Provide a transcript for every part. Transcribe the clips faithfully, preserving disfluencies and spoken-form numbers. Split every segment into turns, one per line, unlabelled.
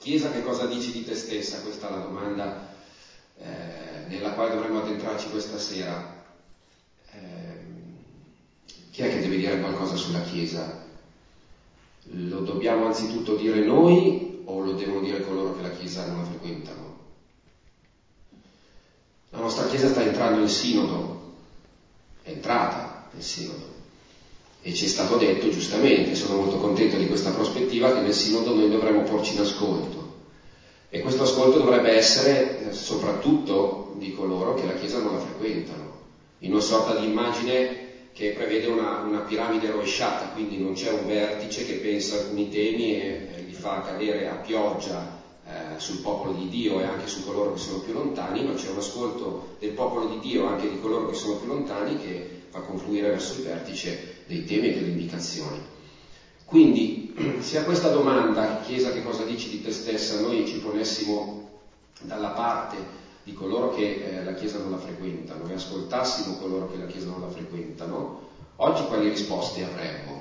Chiesa, che cosa dici di te stessa? Questa è la domanda eh, nella quale dovremmo addentrarci questa sera. Eh, chi è che deve dire qualcosa sulla Chiesa? Lo dobbiamo anzitutto dire noi o lo devono dire coloro che la Chiesa non la frequentano? La nostra Chiesa sta entrando in sinodo, è entrata nel sinodo, e ci è stato detto giustamente, sono molto contento di questa prospettiva, che nel sinodo noi dovremmo porci in ascolto, e questo ascolto dovrebbe essere soprattutto di coloro che la Chiesa non la frequentano, in una sorta di immagine che prevede una, una piramide rovesciata, quindi non c'è un vertice che pensa alcuni temi e, e li fa cadere a pioggia eh, sul popolo di Dio e anche su coloro che sono più lontani, ma c'è un ascolto del popolo di Dio anche di coloro che sono più lontani che fa confluire verso il vertice dei temi e delle indicazioni. Quindi, se a questa domanda, Chiesa, che cosa dici di te stessa, noi ci ponessimo dalla parte di coloro che eh, la Chiesa non la frequentano e ascoltassimo coloro che la Chiesa non la frequentano, oggi quali risposte avremmo?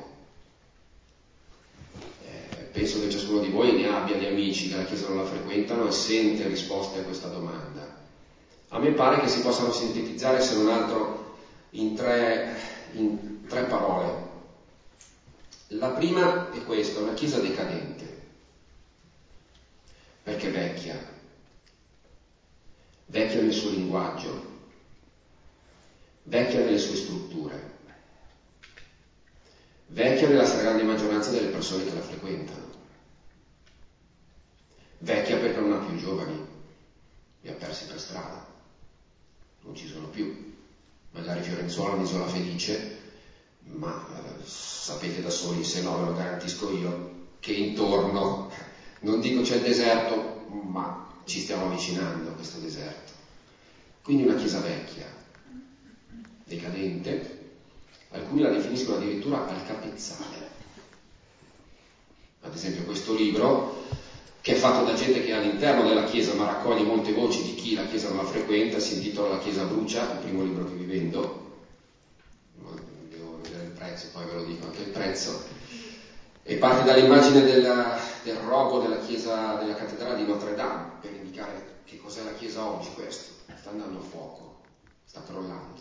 Eh, penso che ciascuno di voi ne abbia di amici che la Chiesa non la frequentano e sente risposte a questa domanda. A me pare che si possano sintetizzare, se non altro, in tre, in tre parole. La prima è questa: una Chiesa decadente, perché vecchia, vecchia nel suo linguaggio, vecchia nelle sue strutture, vecchia nella stragrande maggioranza delle persone che la frequentano, vecchia perché non ha più giovani, li ha persi per strada, non ci sono più. Magari Fiorenzuola è un'isola felice, ma eh, sapete da soli, se no ve lo garantisco io, che intorno, non dico c'è il deserto, ma ci stiamo avvicinando a questo deserto. Quindi una Chiesa vecchia, decadente, alcuni la definiscono addirittura al capezzale. Ad esempio questo libro, che è fatto da gente che è all'interno della Chiesa ma raccoglie molte voci di chi la Chiesa non la frequenta, si intitola La Chiesa brucia, il primo libro che vi vendo. Devo vedere il prezzo, poi ve lo dico anche il prezzo, e parte dall'immagine del, del rogo della chiesa della cattedrale di Notre Dame, per indicare che cos'è la Chiesa oggi. Questo sta andando a fuoco, sta crollando.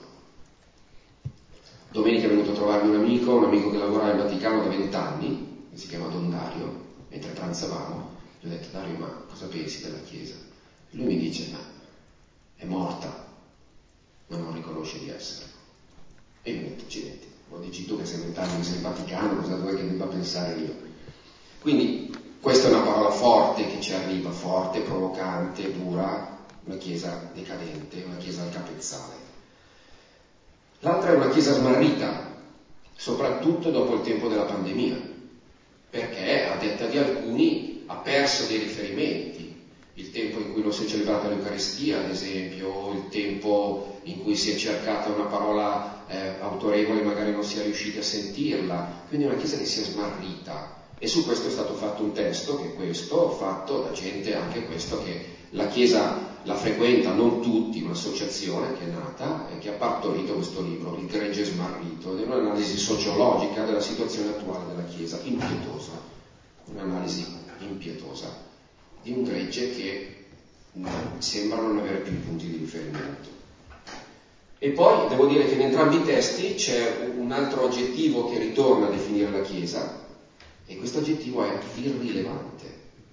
Domenica è venuto a trovarmi un amico un amico che lavora in Vaticano da vent'anni, che si chiama Don Dario. Mentre pranzavamo gli ho detto: Dario, ma cosa pensi della Chiesa? E lui mi dice: ma è morta, ma non riconosce di essere. E io ho detto: accidenti, lo dici tu che sei vent'anni che sei in Vaticano, cosa vuoi che debba pensare io? Quindi questa è una parola forte che ci arriva, forte, provocante, dura, una Chiesa decadente, una Chiesa al capezzale. L'altra è una Chiesa smarrita, soprattutto dopo il tempo della pandemia, perché a detta di alcuni ha perso dei riferimenti. Il tempo in cui non si è celebrata l'Eucaristia, ad esempio, o il tempo in cui si è cercata una parola eh, autorevole e magari non si è riusciti a sentirla. Quindi è una Chiesa che si è smarrita. E su questo è stato fatto un testo, che è questo, fatto da gente anche questo, che la Chiesa la frequenta, non tutti, un'associazione che è nata e che ha partorito questo libro, Il gregge smarrito, ed è un'analisi sociologica della situazione attuale della Chiesa, impietosa, un'analisi impietosa di un gregge che sembra non avere più punti di riferimento. E poi devo dire che in entrambi i testi c'è un altro aggettivo che ritorna a definire la Chiesa, e questo aggettivo è irrilevante,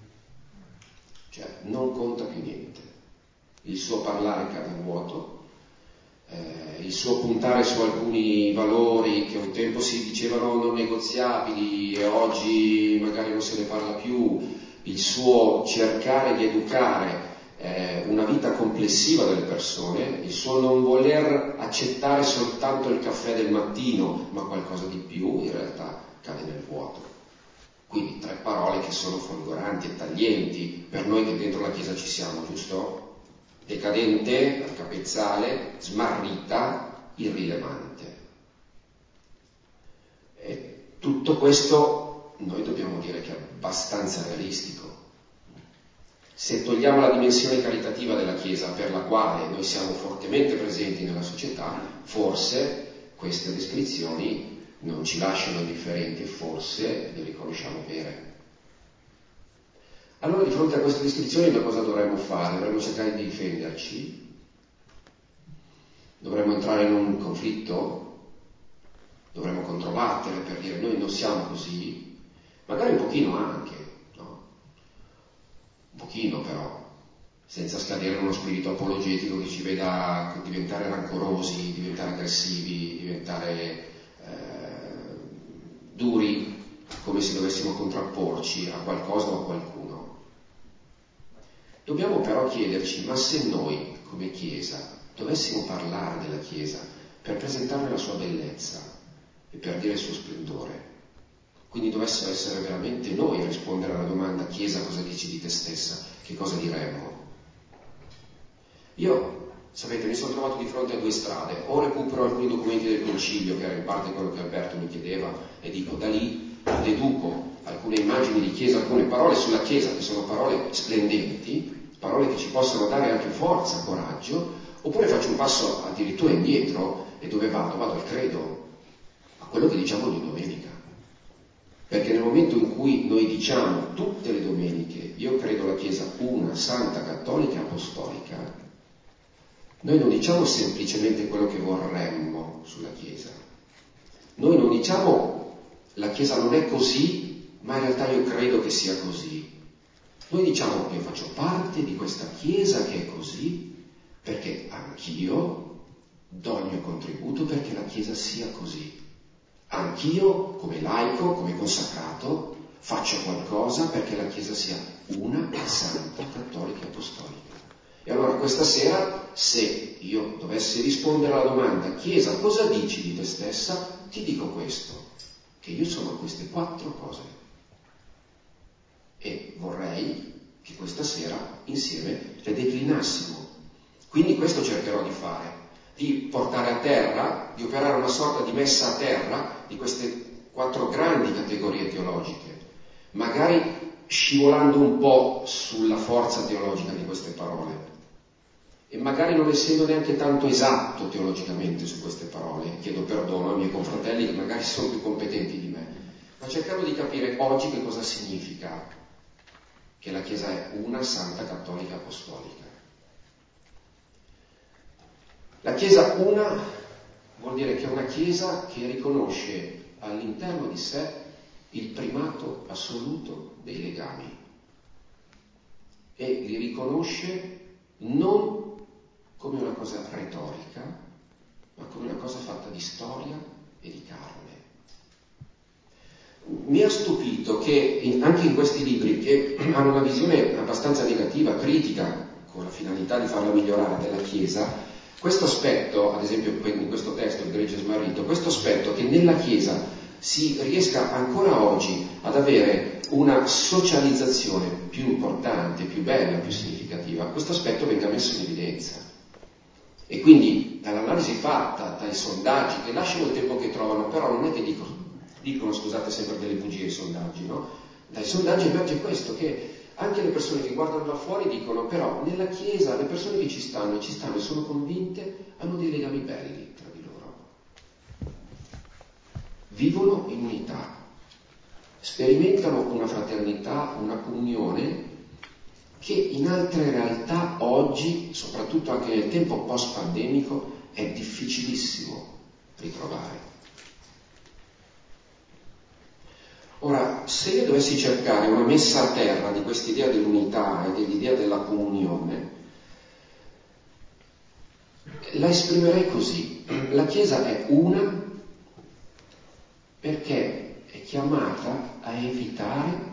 cioè non conta più niente. Il suo parlare cade in vuoto, eh, il suo puntare su alcuni valori che un tempo si dicevano non negoziabili e oggi magari non se ne parla più, il suo cercare di educare eh, una vita complessiva delle persone, il suo non voler accettare soltanto il caffè del mattino, ma qualcosa di più, in realtà cade nel vuoto. Quindi tre parole che sono folgoranti e taglienti per noi che dentro la Chiesa ci siamo, giusto? Decadente, al capezzale, smarrita, irrilevante. E tutto questo noi dobbiamo dire che è abbastanza realistico. Se togliamo la dimensione caritativa della Chiesa, per la quale noi siamo fortemente presenti nella società, forse queste descrizioni non ci lasciano indifferenti e forse le riconosciamo vere. Allora di fronte a queste descrizioni noi cosa dovremmo fare? Dovremmo cercare di difenderci? Dovremmo entrare in un conflitto? Dovremmo controbattere per dire noi non siamo così? Magari un pochino anche, no? Un pochino però, senza scadere in uno spirito apologetico che ci veda diventare rancorosi, diventare aggressivi, diventare eh, duri, come se dovessimo contrapporci a qualcosa o a qualcuno. Dobbiamo però chiederci, ma se noi, come Chiesa, dovessimo parlare della Chiesa per presentarne la sua bellezza e per dire il suo splendore, quindi dovessero essere veramente noi a rispondere alla domanda Chiesa cosa dici di te stessa, che cosa diremmo? Io, sapete, mi sono trovato di fronte a due strade: o recupero alcuni documenti del Concilio, che era in parte quello che Alberto mi chiedeva, e dico da lì deduco alcune immagini di Chiesa, alcune parole sulla Chiesa che sono parole splendenti, parole che ci possono dare anche forza, coraggio, oppure faccio un passo addirittura indietro e dove vado? Vado al credo, a quello che diciamo ogni domenica. Perché nel momento in cui noi diciamo tutte le domeniche io credo la Chiesa una, santa, cattolica e apostolica, noi non diciamo semplicemente quello che vorremmo sulla Chiesa. Noi non diciamo la Chiesa non è così, ma in realtà io credo che sia così. Noi diciamo che io faccio parte di questa Chiesa che è così, perché anch'io do il mio contributo perché la Chiesa sia così. Anch'io, come laico, come consacrato, faccio qualcosa perché la Chiesa sia una, santa, cattolica e apostolica. E allora questa sera, se io dovessi rispondere alla domanda Chiesa, cosa dici di te stessa? Ti dico questo, che io sono queste quattro cose. E vorrei che questa sera insieme le declinassimo. Quindi questo cercherò di fare, di portare a terra, di operare una sorta di messa a terra di queste quattro grandi categorie teologiche, magari scivolando un po' sulla forza teologica di queste parole. E magari non essendo neanche tanto esatto teologicamente su queste parole, chiedo perdono ai miei confratelli che magari sono più competenti di me, ma cercando di capire oggi che cosa significa che la Chiesa è una, santa, cattolica, apostolica. La Chiesa una vuol dire che è una Chiesa che riconosce all'interno di sé il primato assoluto dei legami e li riconosce non come una cosa retorica, ma come una cosa fatta di storia e di carne. Mi ha stupito che in, anche in questi libri, che hanno una visione abbastanza negativa, critica, con la finalità di farla migliorare della Chiesa, questo aspetto, ad esempio in questo testo, il gregge smarrito, questo aspetto che nella Chiesa si riesca ancora oggi ad avere una socializzazione più importante, più bella, più significativa, questo aspetto venga messo in evidenza. E quindi dall'analisi fatta, dai sondaggi, che lasciano il tempo che trovano, però non è che dicono, dicono scusate, sempre delle bugie i sondaggi, no? Dai sondaggi emerge questo, che anche le persone che guardano da fuori dicono, però nella Chiesa le persone che ci stanno e ci stanno e sono convinte hanno dei legami belli tra di loro. Vivono in unità, sperimentano una fraternità, una comunione che in altre realtà oggi, soprattutto anche nel tempo post-pandemico, è difficilissimo ritrovare. Ora, se io dovessi cercare una messa a terra di quest'idea dell'unità e dell'idea della comunione, la esprimerei così. La Chiesa è una perché è chiamata a evitare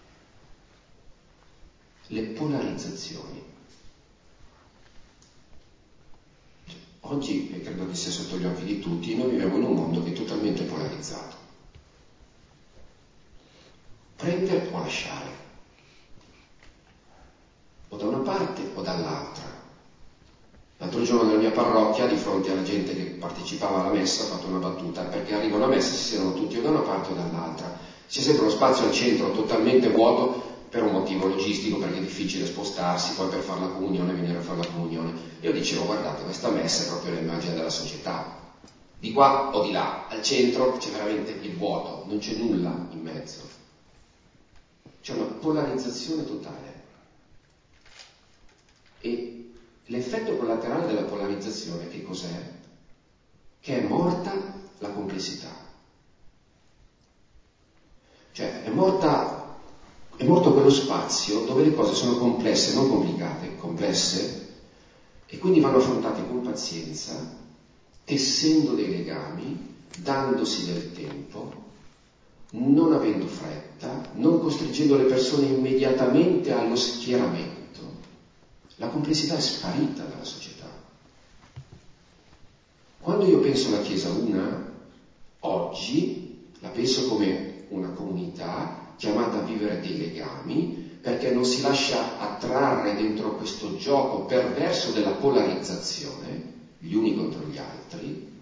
le polarizzazioni. Oggi, e credo che sia sotto gli occhi di tutti, noi viviamo in un mondo che è totalmente polarizzato. Prendere o lasciare, o da una parte o dall'altra. L'altro giorno nella mia parrocchia, di fronte alla gente che partecipava alla messa, ho fatto una battuta, perché arriva una messa, si siedono tutti o da una parte o dall'altra. C'è sempre uno spazio al centro totalmente vuoto per un motivo logistico, perché è difficile spostarsi, poi per fare la comunione, venire a fare la comunione. Io dicevo, guardate, questa messa è proprio l'immagine della società. Di qua o di là, al centro c'è veramente il vuoto, non c'è nulla in mezzo. c'è una polarizzazione totale. E l'effetto collaterale della polarizzazione che cos'è? Che è morta la complessità. Cioè è morta, è morto quello spazio dove le cose sono complesse, non complicate, complesse, e quindi vanno affrontate con pazienza, tessendo dei legami, dandosi del tempo, non avendo fretta, non costringendo le persone immediatamente allo schieramento. La complessità è sparita dalla società. Quando io penso alla Chiesa una, oggi la penso come una comunità chiamata a vivere dei legami, perché non si lascia attrarre dentro questo gioco perverso della polarizzazione, gli uni contro gli altri,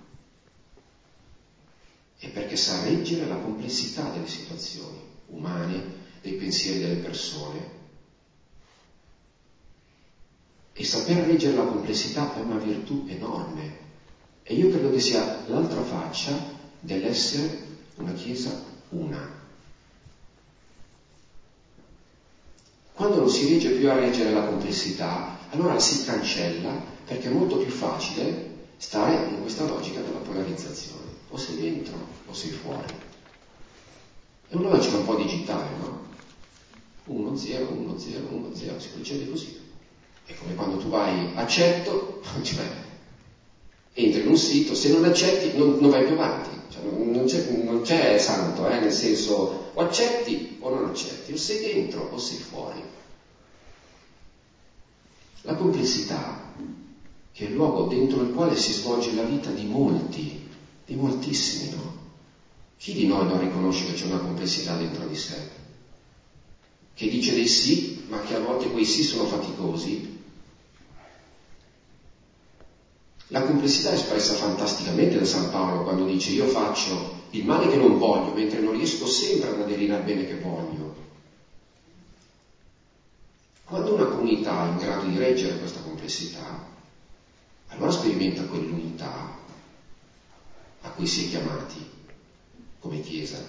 e perché sa reggere la complessità delle situazioni umane, dei pensieri delle persone. E saper reggere la complessità è una virtù enorme. E io credo che sia l'altra faccia dell'essere una Chiesa una. Quando non si riesce più a reggere la complessità, allora la si cancella, perché è molto più facile stare in questa logica della polarizzazione. O sei dentro o sei fuori. È una logica un po' digitale, no? uno zero, uno zero, uno zero, si procede così. È come quando tu vai, accetto, cioè, entri in un sito, se non accetti non, non vai più avanti, cioè, non, non, c'è, non c'è santo, eh, nel senso o accetti o non accetti, o sei dentro o sei fuori. La complessità, che è il luogo dentro il quale si svolge la vita di molti, di moltissimi, no? Chi di noi non riconosce che c'è una complessità dentro di sé? Che dice dei sì, ma che a volte quei sì sono faticosi. La complessità è espressa fantasticamente da San Paolo quando dice io faccio il male che non voglio, mentre non riesco sempre ad aderire al bene che voglio. Quando una comunità è in grado di reggere questa complessità, allora sperimenta quell'unità a cui si è chiamati come Chiesa.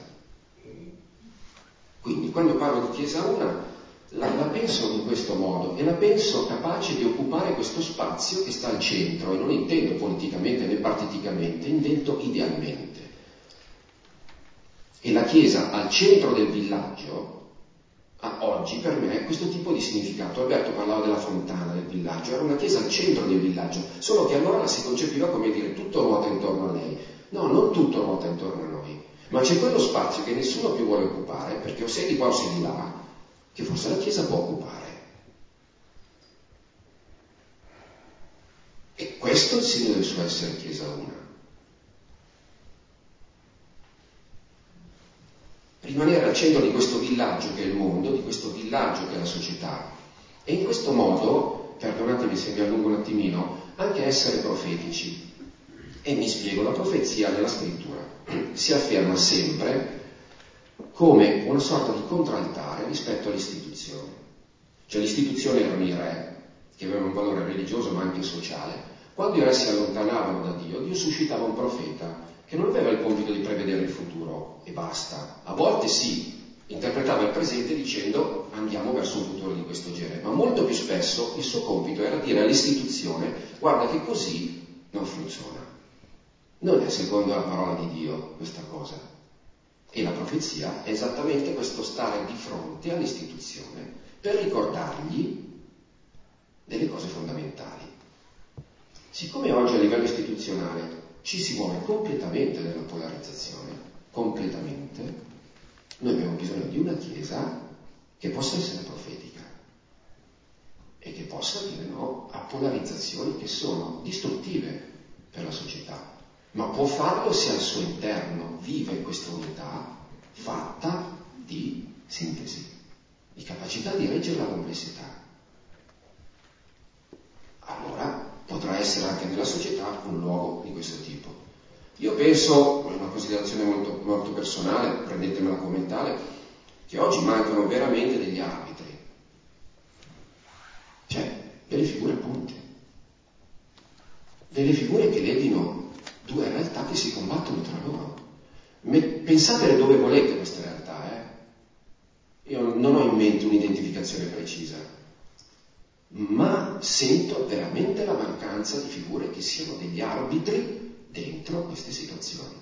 Quindi quando parlo di Chiesa una, la, la penso in questo modo e la penso capace di occupare questo spazio che sta al centro, e non intendo politicamente né partiticamente, intendo idealmente. E la Chiesa al centro del villaggio, a oggi per me è questo tipo di significato. Alberto parlava della fontana del villaggio, era una Chiesa al centro del villaggio, solo che allora la si concepiva come dire tutto ruota intorno a lei. No, non tutto ruota intorno a noi, ma c'è quello spazio che nessuno più vuole occupare, perché o sei di qua o sei di là, che forse la Chiesa può occupare. E questo è il segno del suo essere Chiesa una. Rimanere al centro di questo villaggio che è il mondo, di questo villaggio che è la società. E in questo modo, perdonatemi se mi allungo un attimino, anche essere profetici. E mi spiego, la profezia nella scrittura si afferma sempre come una sorta di contraltare rispetto all'istituzione. Cioè l'istituzione erano i re, che avevano un valore religioso ma anche sociale. Quando i re si allontanavano da Dio, Dio suscitava un profeta che non aveva il compito di prevedere il futuro e basta. A volte sì, interpretava il presente dicendo andiamo verso un futuro di questo genere, ma molto più spesso il suo compito era dire all'istituzione guarda che così non funziona. Non è secondo la parola di Dio questa cosa. E la profezia è esattamente questo stare di fronte all'istituzione per ricordargli delle cose fondamentali. Siccome oggi a livello istituzionale ci si muove completamente nella polarizzazione, completamente, noi abbiamo bisogno di una Chiesa che possa essere profetica e che possa dire no a polarizzazioni che sono distruttive per la società. Ma può farlo se al suo interno vive questa unità fatta di sintesi, di capacità di reggere la complessità. Allora potrà essere anche nella società un luogo di questo tipo. Io penso, è una considerazione molto, molto personale, prendetemela come tale, che oggi mancano veramente degli arbitri, cioè delle figure ponte, delle figure che leghino due realtà che si combattono tra loro. Pensatele dove volete queste realtà, eh? Io non ho momento un'identificazione precisa, ma sento veramente la mancanza di figure che siano degli arbitri dentro queste situazioni.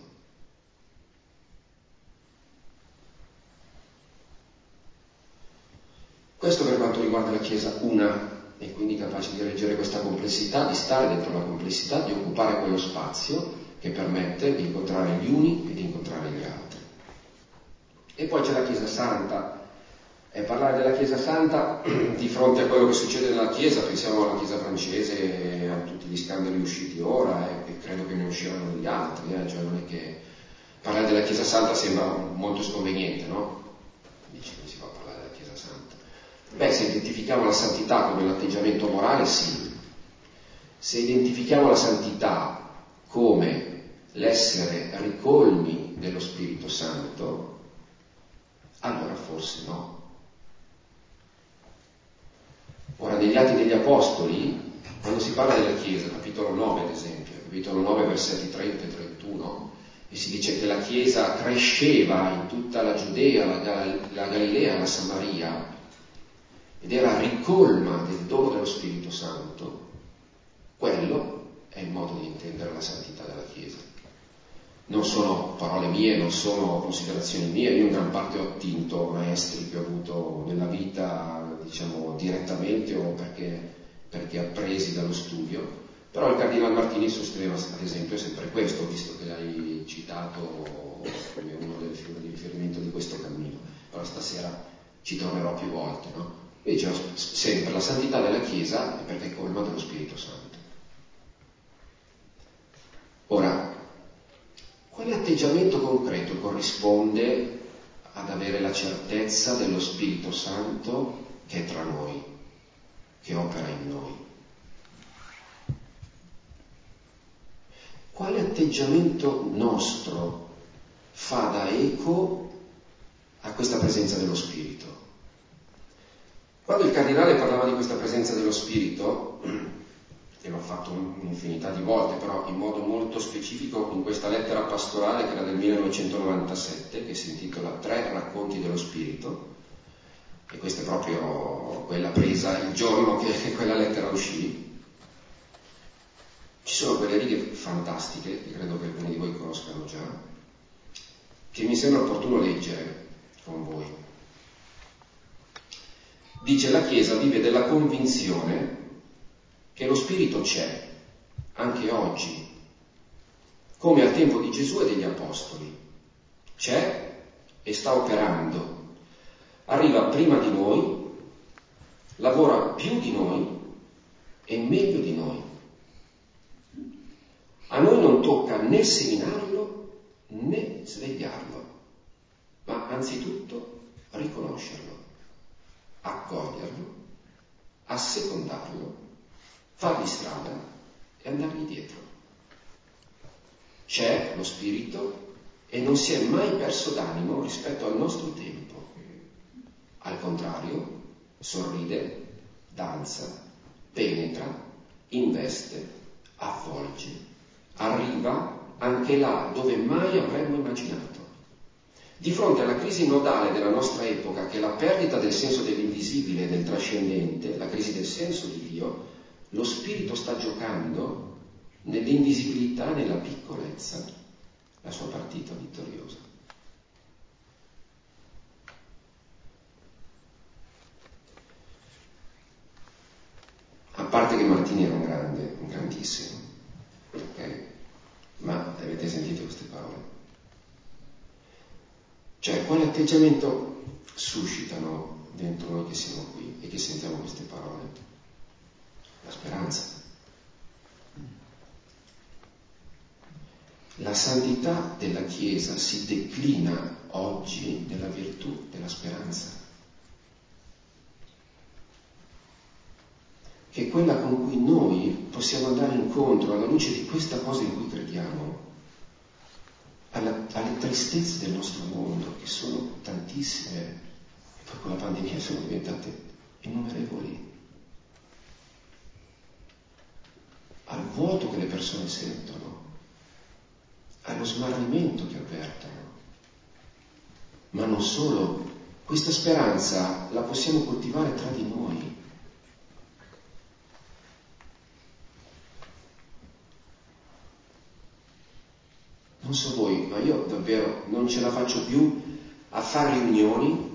Questo per quanto riguarda la Chiesa una, e quindi capace di reggere questa complessità, di stare dentro la complessità, di occupare quello spazio che permette di incontrare gli uni e di incontrare gli altri. E poi c'è la Chiesa Santa. E parlare della Chiesa Santa di fronte a quello che succede nella Chiesa, pensiamo alla Chiesa francese e a tutti gli scandali usciti ora, e, e credo che ne usciranno degli altri, eh? Cioè non è che parlare della Chiesa Santa sembra molto sconveniente, no? Dici come si fa a parlare della Chiesa Santa? Beh, se identifichiamo la santità come l'atteggiamento morale, sì. Se identifichiamo la santità come l'essere ricolmi dello Spirito Santo, allora forse no. Ora, negli Atti degli Apostoli, quando si parla della Chiesa, capitolo nove ad esempio, capitolo nove versetti trenta e trentuno, e si dice che la Chiesa cresceva in tutta la Giudea, la, Gal- la Galilea, la Samaria, ed era ricolma del dono dello Spirito Santo, quello è il modo di intendere la santità della Chiesa. Non sono parole mie, non sono considerazioni mie, io in gran parte ho attinto maestri che ho avuto nella vita, diciamo, direttamente o perché, perché appresi dallo studio, però il Cardinal Martini sosteneva ad esempio sempre questo, visto che l'hai citato come uno delle figure di riferimento di questo cammino, però stasera ci tornerò più volte, no? Lui diceva sempre la santità della Chiesa è perché è colma dello Spirito Santo. Ora, quale atteggiamento concreto corrisponde ad avere la certezza dello Spirito Santo che è tra noi, che opera in noi? Quale atteggiamento nostro fa da eco a questa presenza dello Spirito? Quando il Cardinale parlava di questa presenza dello Spirito, e l'ho fatto un'infinità di volte, però in modo molto specifico in questa lettera pastorale che era del millenovecentonovantasette, che si intitola Tre racconti dello Spirito, e questa è proprio quella presa il giorno che, che quella lettera uscì. Ci sono quelle righe fantastiche, che credo che alcuni di voi conoscano già, che mi sembra opportuno leggere con voi. Dice: la Chiesa vive della convinzione che lo Spirito c'è, anche oggi, come al tempo di Gesù e degli Apostoli. C'è e sta operando. Arriva prima di noi, lavora più di noi e meglio di noi. A noi non tocca né seminarlo né svegliarlo, ma anzitutto riconoscerlo, accoglierlo, assecondarlo, fargli strada e andargli dietro. C'è lo Spirito e non si è mai perso d'animo rispetto al nostro tempo. Al contrario, sorride, danza, penetra, investe, avvolge, arriva anche là dove mai avremmo immaginato. Di fronte alla crisi nodale della nostra epoca, che è la perdita del senso dell'invisibile e del trascendente, la crisi del senso di Dio, lo Spirito sta giocando nell'invisibilità e nella piccolezza la sua partita vittoriosa. A parte che Martini era un grande, un grandissimo, ok? Ma avete sentito queste parole? Cioè, quale atteggiamento suscitano dentro noi che siamo qui e che sentiamo queste parole? La speranza. La santità della Chiesa si declina oggi nella virtù della speranza, che è quella con cui noi possiamo andare incontro, alla luce di questa cosa in cui crediamo, alla, alle tristezze del nostro mondo, che sono tantissime, e poi con la pandemia sono diventate innumerevoli, al vuoto che le persone sentono, allo smarrimento che avvertono, ma non solo Questa speranza la possiamo coltivare tra di noi. Non so voi, ma io davvero non ce la faccio più a fare riunioni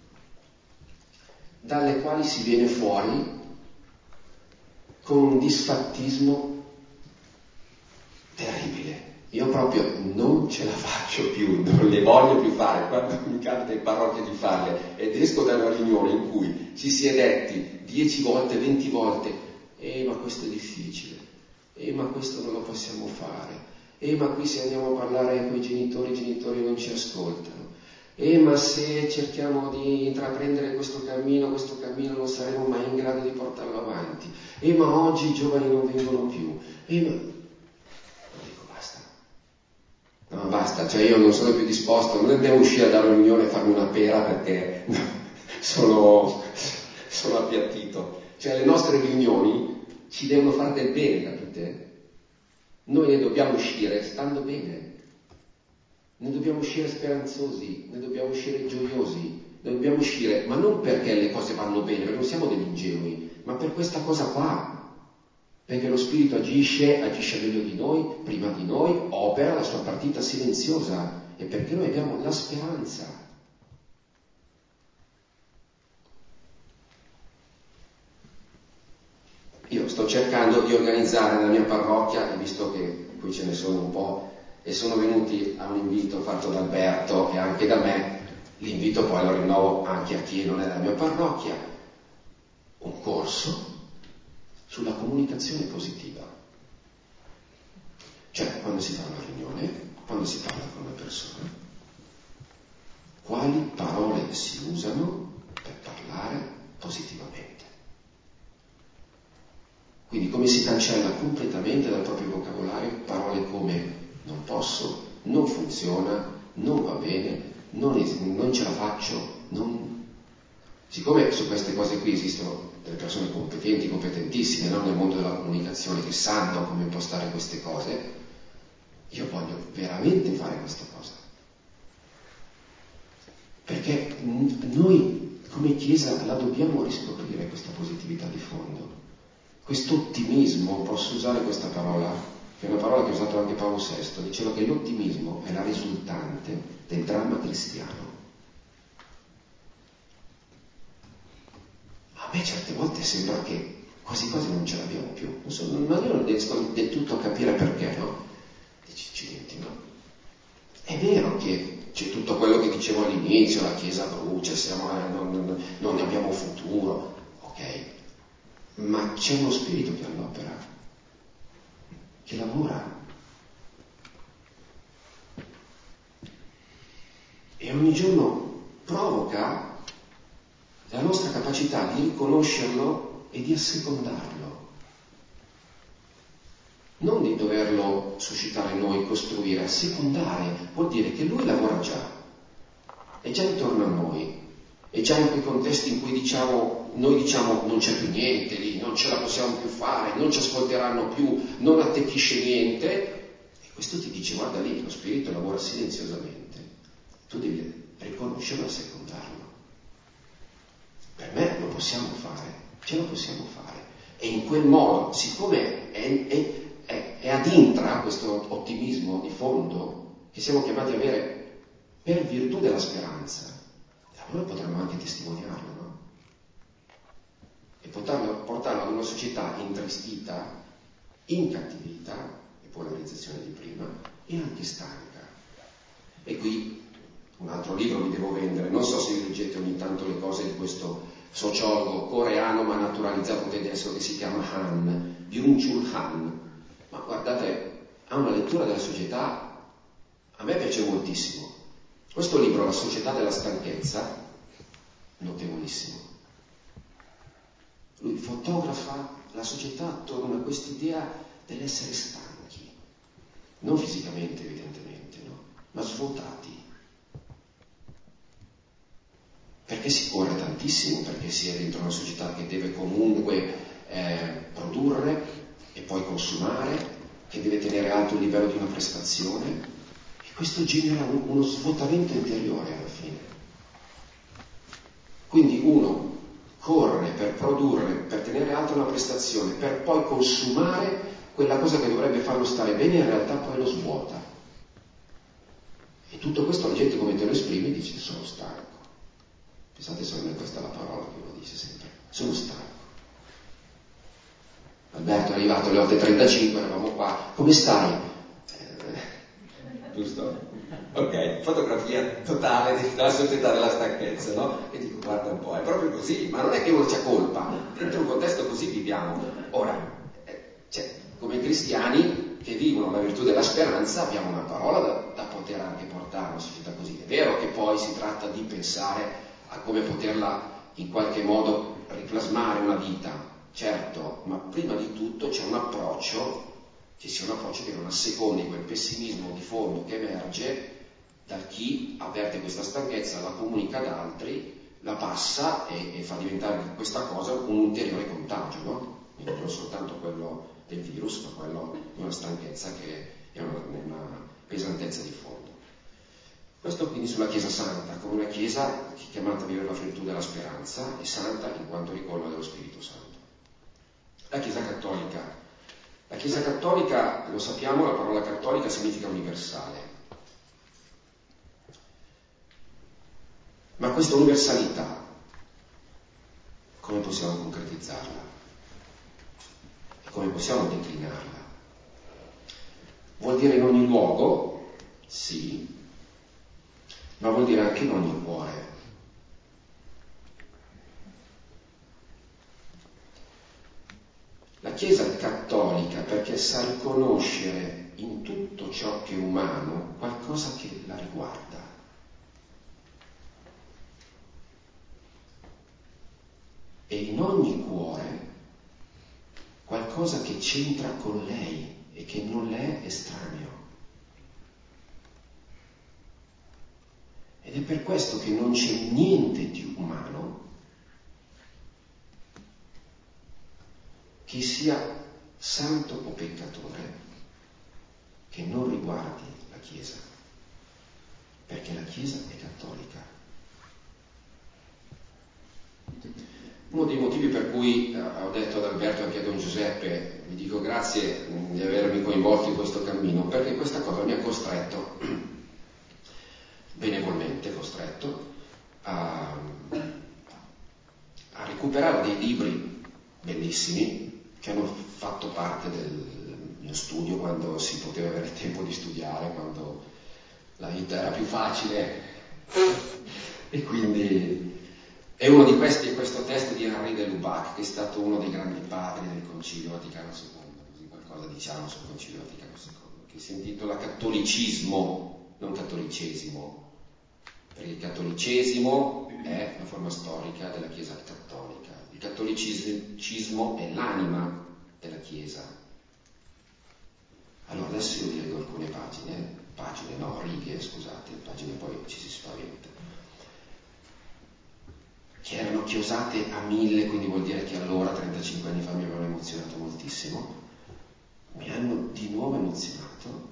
dalle quali si viene fuori con un disfattismo terribile. Io proprio non ce la faccio più, non le voglio più fare. Quando mi capita in parrocchia di farle ed esco da una riunione in cui ci si è detti dieci volte, venti volte, eh ma questo è difficile, eh ma questo non lo possiamo fare, eh ma qui se andiamo a parlare con i genitori, i genitori non ci ascoltano, eh ma se cerchiamo di intraprendere questo cammino, questo cammino non saremo mai in grado di portarlo avanti, eh ma oggi i giovani non vengono più, eh ma... No, basta, cioè io non sono più disposto, non devo uscire dalla riunione e farmi una pera perché sono, sono appiattito. Cioè le nostre riunioni ci devono fare del bene, capite? Noi ne dobbiamo uscire stando bene, ne dobbiamo uscire speranzosi, ne dobbiamo uscire gioiosi, ne dobbiamo uscire, ma non perché le cose vanno bene, perché non siamo degli ingenui, ma per questa cosa qua. Perché lo Spirito agisce, agisce meglio di noi, prima di noi, opera la sua partita silenziosa, e perché noi abbiamo la speranza. Io sto cercando di organizzare nella mia parrocchia, e visto che qui ce ne sono un po', e sono venuti a un invito fatto da Alberto e anche da me, l'invito poi lo rinnovo anche a chi non è della mia parrocchia, un corso sulla comunicazione positiva. Cioè, quando si fa una riunione, quando si parla con una persona, quali parole si usano per parlare positivamente. Quindi come si cancella completamente dal proprio vocabolario parole come non posso, non funziona, non va bene, non, es- non ce la faccio, non... Siccome su queste cose qui esistono delle persone competenti, competentissime, non nel mondo della comunicazione, che sanno come impostare queste cose, io voglio veramente fare questa cosa. Perché noi come Chiesa la dobbiamo riscoprire questa positività di fondo. Questo ottimismo, posso usare questa parola, che è una parola che ha usato anche Paolo sesto, diceva che l'ottimismo è la risultante del dramma cristiano. A me certe volte sembra che quasi quasi non ce l'abbiamo più. Non so, ma io non riesco del tutto a capire perché, no? Dici, accidenti, no? È vero che c'è tutto quello che dicevo all'inizio, la Chiesa brucia, siamo, eh, non, non, non ne abbiamo futuro, ok? Ma c'è uno spirito che all'opera, che lavora. E ogni giorno provoca la nostra capacità di riconoscerlo e di assecondarlo. Non di doverlo suscitare noi, costruire, assecondare vuol dire che lui lavora già, è già intorno a noi, è già in quei contesti in cui diciamo, noi diciamo non c'è più niente lì, non ce la possiamo più fare, non ci ascolteranno più, non attecchisce niente, e questo ti dice guarda lì, lo spirito lavora silenziosamente, tu devi riconoscerlo e assecondarlo. Per me lo possiamo fare, ce lo possiamo fare, e in quel modo, siccome è, è è ad intra questo ottimismo di fondo che siamo chiamati a avere per virtù della speranza, allora potremmo anche testimoniarlo, no? E portarlo, portarlo ad una società intristita, incattivita, e polarizzazione di prima, e anche stanca. E qui un altro libro vi devo vendere, non so se vi leggete ogni tanto le cose di questo sociologo coreano ma naturalizzato tedesco che si chiama Han, Byung-Chul Han. Ma guardate, ha una lettura della società, a me piace moltissimo. Questo libro, La società della stanchezza, notevolissimo. Lui fotografa la società attorno a quest'idea dell'essere stanchi, non fisicamente evidentemente, no? Ma svuotati. Perché si corre tantissimo, perché si è dentro una società che deve comunque eh, produrre e poi consumare, che deve tenere alto il livello di una prestazione, e questo genera un, uno svuotamento interiore alla fine. Quindi uno corre per produrre, per tenere alta una prestazione, per poi consumare quella cosa che dovrebbe farlo stare bene, in realtà poi lo svuota. E tutto questo la gente come te lo esprime e dice sono stanco. Pensate secondo me questa è la parola che uno dice sempre, sono stanco. Alberto è arrivato alle otto e trentacinque, eravamo qua, come stai? Eh, giusto? Ok, fotografia totale della società della stanchezza, no? E dico guarda un po', è proprio così, ma non è che uno c'ha colpa, dentro un contesto così viviamo. Ora, eh, cioè, come cristiani che vivono la virtù della speranza abbiamo una parola da, da poter anche portare a una società così. È vero che poi si tratta di pensare a come poterla in qualche modo riplasmare una vita, certo, ma prima di tutto c'è un approccio, che sia un approccio che non assecondi quel pessimismo di fondo che emerge da chi avverte questa stanchezza, la comunica ad altri, la passa e, e fa diventare questa cosa un ulteriore contagio, no? Quindi non soltanto quello del virus, ma quello di una stanchezza che è una, una pesantezza di fondo. Questo quindi sulla Chiesa Santa, come una Chiesa chiamata a vivere la virtù della speranza, e santa in quanto ricolma dello Spirito Santo. La Chiesa Cattolica. La Chiesa Cattolica, lo sappiamo, la parola cattolica significa universale. Ma questa universalità, come possiamo concretizzarla? E come possiamo declinarla? Vuol dire in ogni luogo, sì, ma vuol dire anche in ogni cuore. La Chiesa è cattolica perché sa riconoscere in tutto ciò che è umano qualcosa che la riguarda. E in ogni cuore qualcosa che c'entra con lei e che non le è estraneo. Ed è per questo che non c'è niente di umano che sia santo o peccatore che non riguardi la Chiesa, perché la Chiesa è cattolica. Uno dei motivi per cui eh, ho detto ad Alberto e anche a Don Giuseppe, vi dico grazie mh, di avermi coinvolto in questo cammino, perché questa cosa mi ha costretto, benevolmente costretto, a, a recuperare dei libri bellissimi che hanno fatto parte del mio studio quando si poteva avere tempo di studiare, quando la vita era più facile. E quindi è uno di questi, è questo testo di Henri de Lubac, che è stato uno dei grandi padri del Concilio Vaticano secondo, così qualcosa diciamo sul Concilio Vaticano secondo, che si intitola Cattolicismo, non cattolicesimo, perché il cattolicesimo è la forma storica della Chiesa cattolica. Il cattolicismo è l'anima della Chiesa. Allora adesso io vi leggo alcune pagine, pagine no, righe, scusate, pagine poi ci si spaventa, che erano chiosate a mille, quindi vuol dire che allora, trentacinque anni fa, mi avevano emozionato moltissimo, mi hanno di nuovo emozionato.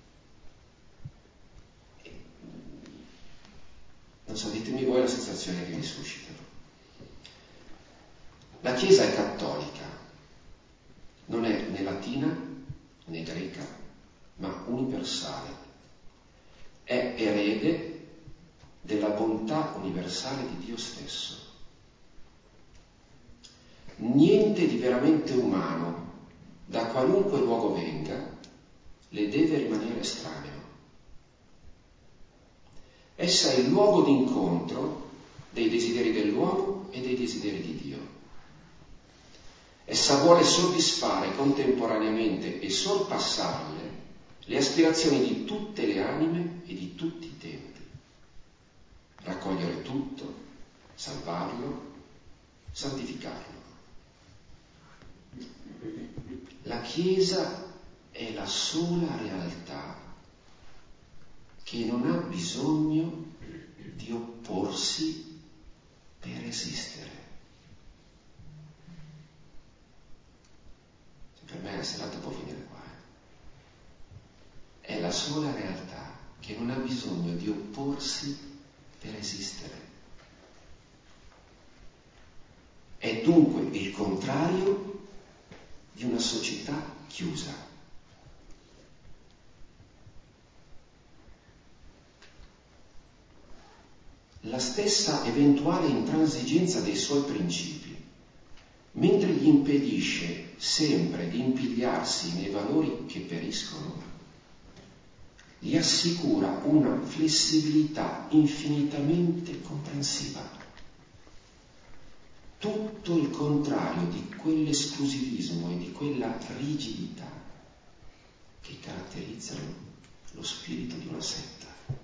E, non so, ditemi voi la sensazione che vi suscitano. La Chiesa è cattolica, non è né latina né greca, ma universale. È erede della bontà universale di Dio stesso. Niente di veramente umano, da qualunque luogo venga, le deve rimanere estraneo. Essa è il luogo d'incontro dei desideri dell'uomo e dei desideri di Dio. Essa vuole soddisfare contemporaneamente e sorpassarle le aspirazioni di tutte le anime e di tutti i tempi. Raccogliere tutto, salvarlo, santificarlo. La Chiesa è la sola realtà che non ha bisogno di opporsi per esistere. Per me la serata può finire qua. Eh? È la sola realtà che non ha bisogno di opporsi per esistere. dunque il contrario di una società chiusa. La stessa eventuale intransigenza dei suoi principi, mentre gli impedisce sempre di impigliarsi nei valori che periscono, gli assicura una flessibilità infinitamente comprensiva. Tutto il contrario di quell'esclusivismo e di quella rigidità che caratterizzano lo spirito di una setta.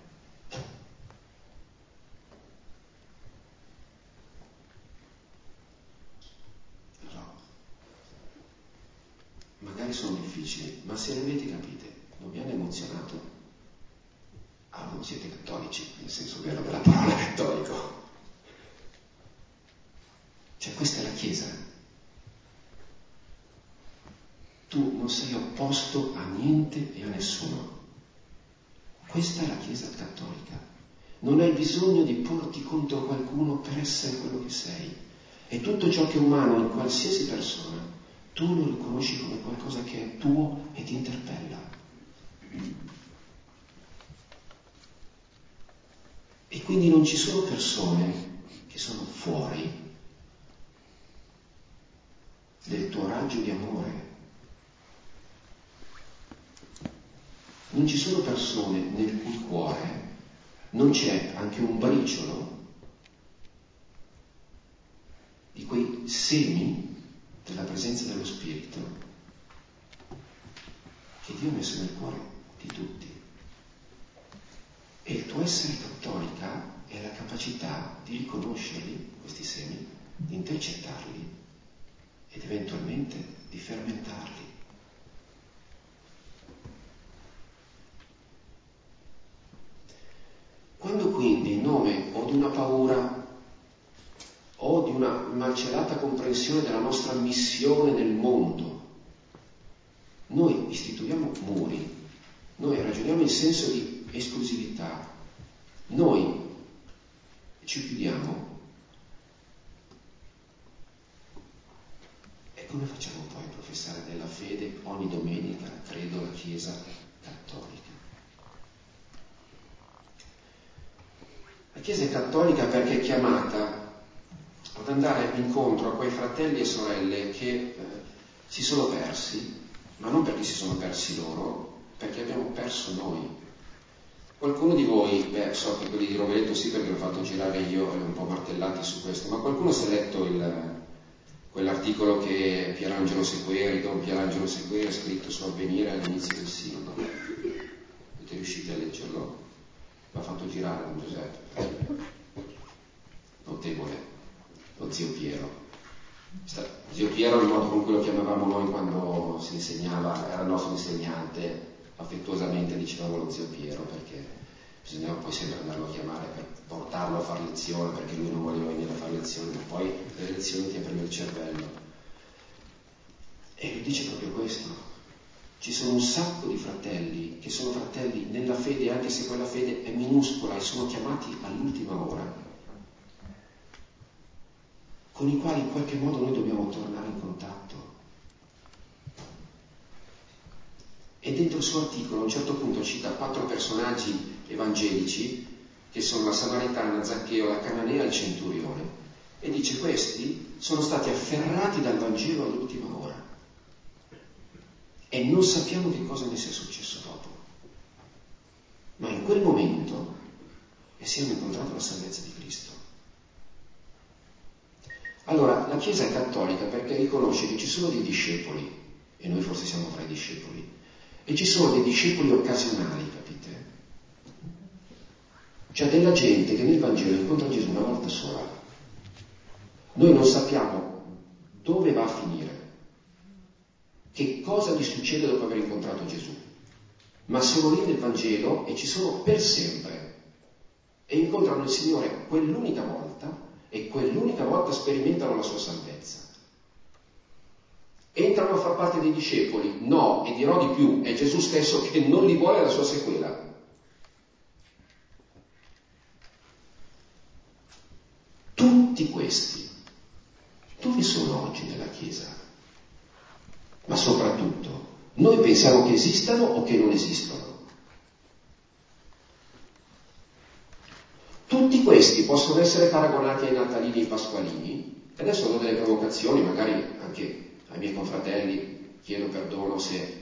Magari sono difficili, ma se le avete capite, non vi hanno emozionato? Allora non siete cattolici, nel senso vero della parola cattolico. Cioè questa è la Chiesa. Tu non sei opposto a niente e a nessuno. Questa è la Chiesa cattolica. Non hai bisogno di porti contro qualcuno per essere quello che sei. E tutto ciò che è umano in qualsiasi persona tu lo riconosci come qualcosa che è tuo e ti interpella. E quindi non ci sono persone che sono fuori del tuo raggio di amore. Non ci sono persone nel cui cuore non c'è anche un briciolo di quei semi della presenza dello Spirito che Dio ha messo nel cuore di tutti. E il tuo essere cattolica è la capacità di riconoscerli, questi semi, di intercettarli ed eventualmente di fermentarli. Quando quindi in nome o di una paura o di una malcelata comprensione della nostra missione nel mondo noi istituiamo muri, noi ragioniamo in senso di esclusività, noi ci chiudiamo, e come facciamo poi a professare della fede ogni domenica, credo, la Chiesa cattolica? La Chiesa è cattolica perché è chiamata ad andare incontro a quei fratelli e sorelle che eh, si sono persi, ma non perché si sono persi loro, perché abbiamo perso noi. Qualcuno di voi, beh, so che quelli di Rovereto sì, perché l'ho fatto girare io e un po' martellati su questo, ma qualcuno si è letto il, quell'articolo che Pierangelo Sequeri, Don Pierangelo Sequeri ha scritto su Avvenire all'inizio del Sinodo? Siete riusciti a leggerlo? L'ha fatto girare Don Giuseppe, notevole, lo zio Piero. Zio Piero è il modo con cui lo chiamavamo noi quando si insegnava, era il nostro insegnante, affettuosamente dicevamo lo zio Piero perché bisognava poi sempre andarlo a chiamare per portarlo a fare lezione, perché lui non voleva venire a fare lezione, ma poi le lezioni ti aprono il cervello. E lui dice proprio questo: ci sono un sacco di fratelli che sono fratelli nella fede, anche se quella fede è minuscola, e sono chiamati all'ultima ora, con i quali in qualche modo noi dobbiamo tornare in contatto. E dentro il suo articolo a un certo punto cita quattro personaggi evangelici che sono la Samaritana, Zaccheo, la Cananea e il Centurione, e dice: questi sono stati afferrati dal Vangelo all'ultima ora e non sappiamo che cosa ne sia successo dopo, ma in quel momento siamo incontrato la salvezza di Cristo. Allora, la Chiesa è cattolica perché riconosce che ci sono dei discepoli, e noi forse siamo tra i discepoli, e ci sono dei discepoli occasionali, capite? Cioè della gente che nel Vangelo incontra Gesù una volta sola. Noi non sappiamo dove va a finire, che cosa gli succede dopo aver incontrato Gesù, ma sono lì nel Vangelo e ci sono per sempre e incontrano il Signore quell'unica volta e quell'unica volta sperimentano la sua salvezza. Entrano a far parte dei discepoli? No, e dirò di più, è Gesù stesso che non li vuole alla sua sequela. Tutti questi, dove sono? ma soprattutto, noi pensiamo che esistano o che non esistano? Tutti questi possono essere paragonati ai natalini e ai pasqualini. Adesso do delle provocazioni, magari anche ai miei confratelli, chiedo perdono se...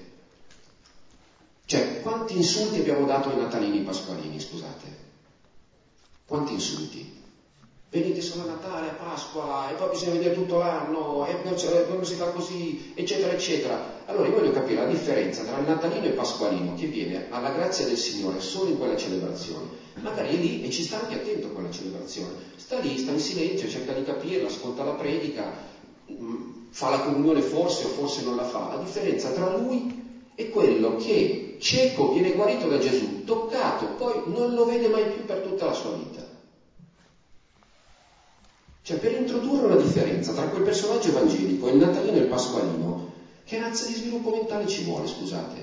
Cioè, quanti insulti abbiamo dato ai natalini e ai pasqualini, scusate? Quanti insulti? Venite solo a Natale, a Pasqua, e poi bisogna vedere tutto l'anno, e non si fa così, eccetera, eccetera. Allora io voglio capire la differenza tra il natalino e il pasqualino, che viene alla grazia del Signore solo in quella celebrazione. Magari è lì e ci sta anche attento a quella celebrazione. Sta lì, sta in silenzio, cerca di capirla, ascolta la predica, fa la comunione forse o forse non la fa. La differenza tra lui e quello che cieco viene guarito da Gesù, toccato, poi non lo vede mai più per tutta la sua vita. Cioè, per introdurre una differenza tra quel personaggio evangelico e il natalino e il pasqualino, che razza di sviluppo mentale ci vuole, scusate?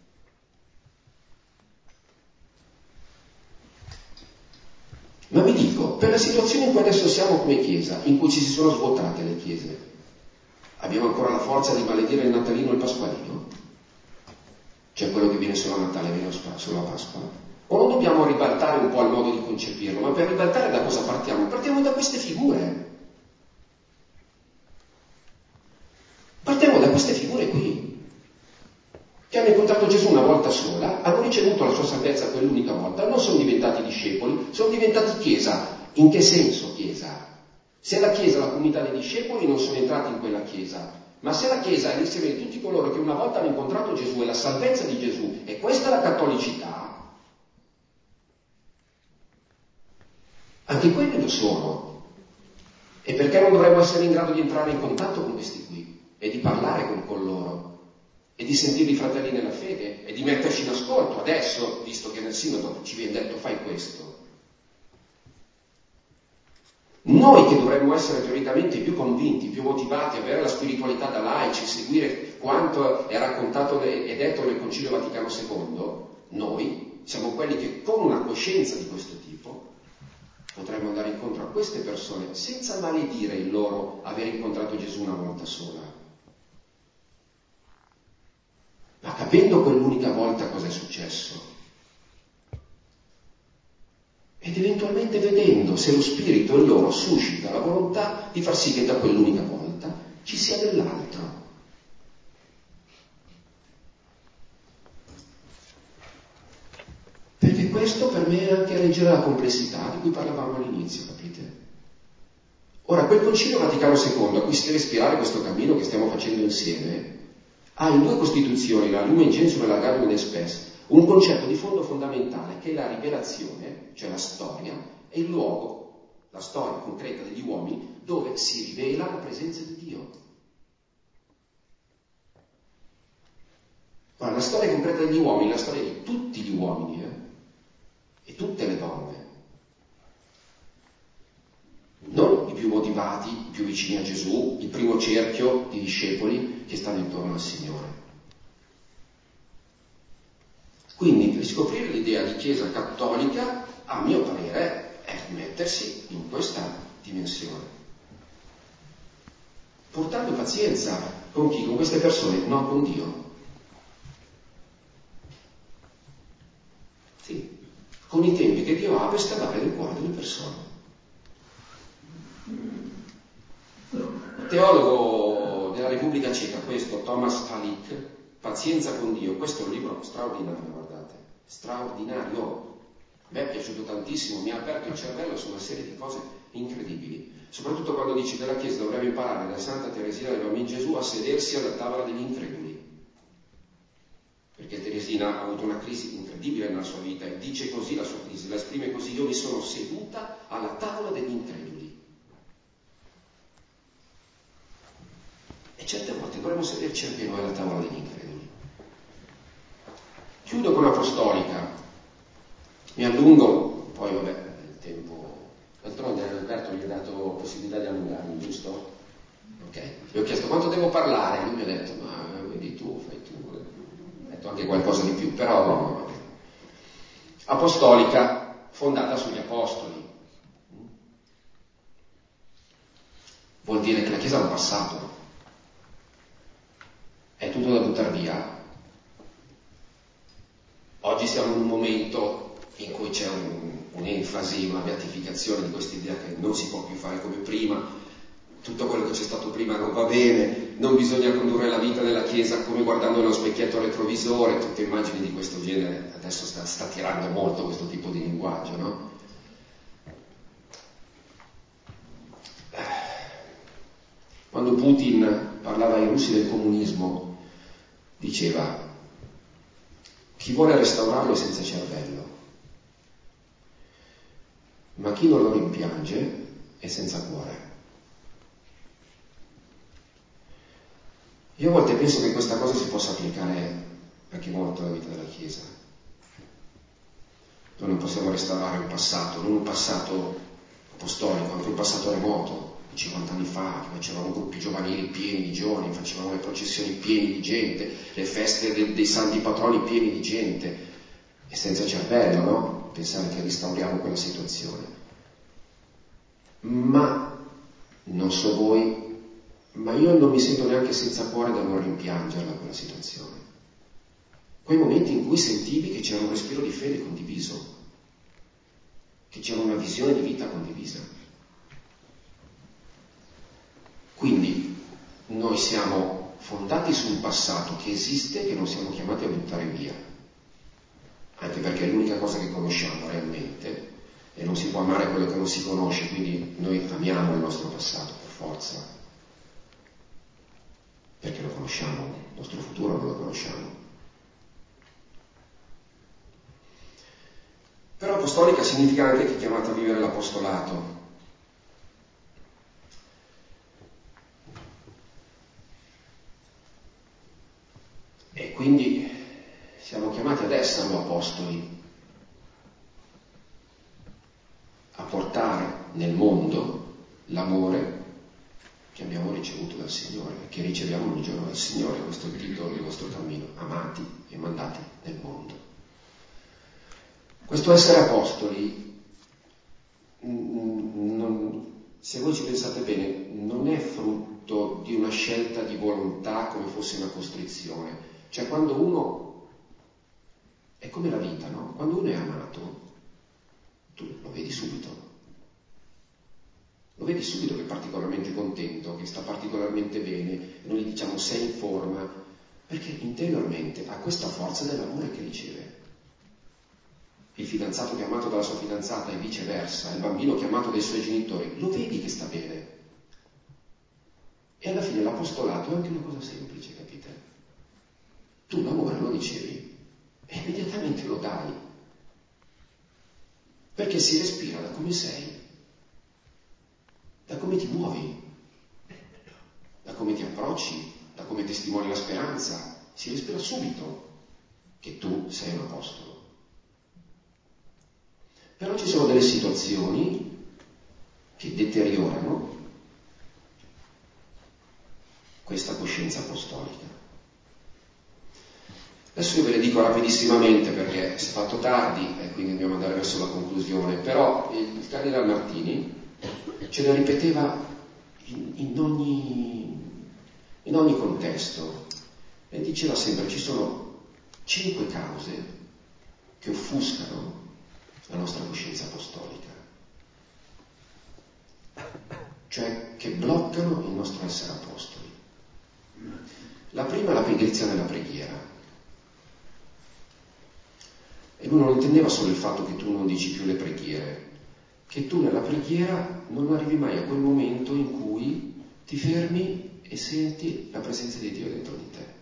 Ma vi dico, per la situazione in cui adesso siamo come Chiesa, in cui ci si sono svuotate le chiese, abbiamo ancora la forza di maledire il natalino e il pasqualino? Cioè quello che viene solo a Natale e viene solo a Pasqua? O non dobbiamo ribaltare un po' il modo di concepirlo? Ma per ribaltare da cosa partiamo? Partiamo da queste figure. Partiamo da queste figure qui, che hanno incontrato Gesù una volta sola, hanno ricevuto la sua salvezza quell'unica volta, non sono diventati discepoli, sono diventati Chiesa. In che senso Chiesa? Se la Chiesa, la comunità dei discepoli, non sono entrati in quella Chiesa, ma se la Chiesa è l'insieme di tutti coloro che una volta hanno incontrato Gesù e la salvezza di Gesù, e questa è la cattolicità, anche quelli lo sono. E perché non dovremmo essere in grado di entrare in contatto con questi qui e di parlare con, con loro e di sentirli fratelli nella fede e di metterci in ascolto adesso, visto che nel sinodo ci viene detto fai questo? Noi che dovremmo essere teoricamente più convinti, più motivati, avere la spiritualità da laici, seguire quanto è raccontato e detto nel Concilio Vaticano secondo, noi siamo quelli che con una coscienza di questo tipo potremmo andare incontro a queste persone senza maledire il loro aver incontrato Gesù una volta sola, ma capendo quell'unica volta cosa è successo ed eventualmente vedendo se lo Spirito in loro suscita la volontà di far sì che da quell'unica volta ci sia dell'altro. Perché questo per me è anche leggere la complessità di cui parlavamo all'inizio, capite? Ora, quel Concilio Vaticano secondo, a cui si deve ispirare questo cammino che stiamo facendo insieme, ha in due costituzioni, la Lumen Gentium e la Gaudium et Spes, un concetto di fondo fondamentale che è la rivelazione, cioè la storia, e il luogo, la storia concreta degli uomini, dove si rivela la presenza di Dio. Ora, la storia concreta degli uomini, la storia di tutti gli uomini, eh? E tutte le donne, non i più motivati, i più vicini a Gesù, il primo cerchio di discepoli che stanno intorno al Signore. Quindi riscoprire l'idea di Chiesa cattolica, a mio parere, è mettersi in questa dimensione, portando pazienza con chi? Con queste persone, non con Dio. Sì, con i tempi che Dio ha per scavare nel cuore delle persone. Teologo della Repubblica Ceca, questo Thomas Halik, Pazienza con Dio, questo è un libro straordinario, guardate, straordinario. A me è piaciuto tantissimo, mi ha aperto il cervello su una serie di cose incredibili, soprattutto quando dice che la Chiesa dovrebbe imparare da Santa Teresina del Bambino Gesù a sedersi alla tavola degli increduli. Perché Teresina ha avuto una crisi incredibile nella sua vita e dice così la sua crisi, la esprime così: io mi sono seduta alla tavola degli increduli. E certe volte dovremmo sederci anche noi alla tavola degli increduli. Chiudo con l'Apostolica, mi allungo, poi vabbè, il tempo, d'altronde Alberto gli ha dato possibilità di allungarmi, giusto? Ok, gli ho chiesto quanto devo parlare, lui mi ha detto ma vedi tu, fai tu. Anche qualcosa di più, però apostolica fondata sugli apostoli. Vuol dire che la Chiesa ha un passato, è tutta tutto da buttare via. Oggi siamo in un momento in cui c'è un, un'enfasi, una beatificazione di questa idea che non si può più fare come prima, tutto quello che c'è stato prima non va bene, non bisogna condurre la vita nella Chiesa come guardando nello specchietto retrovisore, tutte immagini di questo genere. Adesso sta, sta tirando molto questo tipo di linguaggio, no? Quando Putin parlava ai russi del comunismo, diceva: chi vuole restaurarlo è senza cervello, ma chi non lo rimpiange è senza cuore. Io a volte penso che questa cosa si possa applicare anche molto alla vita della Chiesa. Noi non possiamo restaurare un passato, non un passato apostolico, anche un passato remoto, di cinquanta anni fa, che facevamo gruppi giovanili pieni di giovani, facevamo le processioni pieni di gente, le feste de- dei santi patroni pieni di gente, e senza cervello, no? Pensare che restauriamo quella situazione. Ma, non so voi, ma io non mi sento neanche senza cuore da non rimpiangerla quella situazione. Quei momenti in cui sentivi che c'era un respiro di fede condiviso, che c'era una visione di vita condivisa. Quindi noi siamo fondati su un passato che esiste, che non siamo chiamati a buttare via, anche perché è l'unica cosa che conosciamo realmente, e non si può amare quello che non si conosce, quindi noi amiamo il nostro passato per forza, perché lo conosciamo, il nostro futuro non lo conosciamo. Però apostolica significa anche che è chiamata a vivere l'apostolato. E quindi siamo chiamati ad esserlo apostoli, a portare nel mondo l'amore che abbiamo ricevuto dal Signore, che riceviamo ogni giorno dal Signore. Questo è il titolo del nostro cammino: amati e mandati nel mondo. Questo essere apostoli, non, se voi ci pensate bene, non è frutto di una scelta di volontà come fosse una costrizione. Cioè, quando uno è come la vita, no? Quando uno è amato, tu lo vedi subito. Lo vedi subito che è particolarmente contento, che sta particolarmente bene, e noi gli diciamo sei in forma, perché interiormente ha questa forza dell'amore che riceve. Il fidanzato chiamato dalla sua fidanzata e viceversa, il bambino chiamato dai suoi genitori, lo vedi che sta bene. E alla fine l'apostolato è anche una cosa semplice, capite? Tu l'amore lo ricevi e immediatamente lo dai, perché si respira da come sei, da come ti muovi, da come ti approcci, da come testimoni la speranza. Si respira subito che tu sei un apostolo. Però ci sono delle situazioni che deteriorano questa coscienza apostolica. Adesso io ve le dico rapidissimamente perché si è fatto tardi e quindi dobbiamo andare verso la conclusione, però il cardinale Martini ce le ripeteva in, in, ogni, in ogni contesto, e diceva sempre: ci sono cinque cause che offuscano la nostra coscienza apostolica, cioè che bloccano il nostro essere apostoli. La prima è la pigrizia nella preghiera. E lui non intendeva solo il fatto che tu non dici più le preghiere, che tu nella preghiera non arrivi mai a quel momento in cui ti fermi e senti la presenza di Dio dentro di te.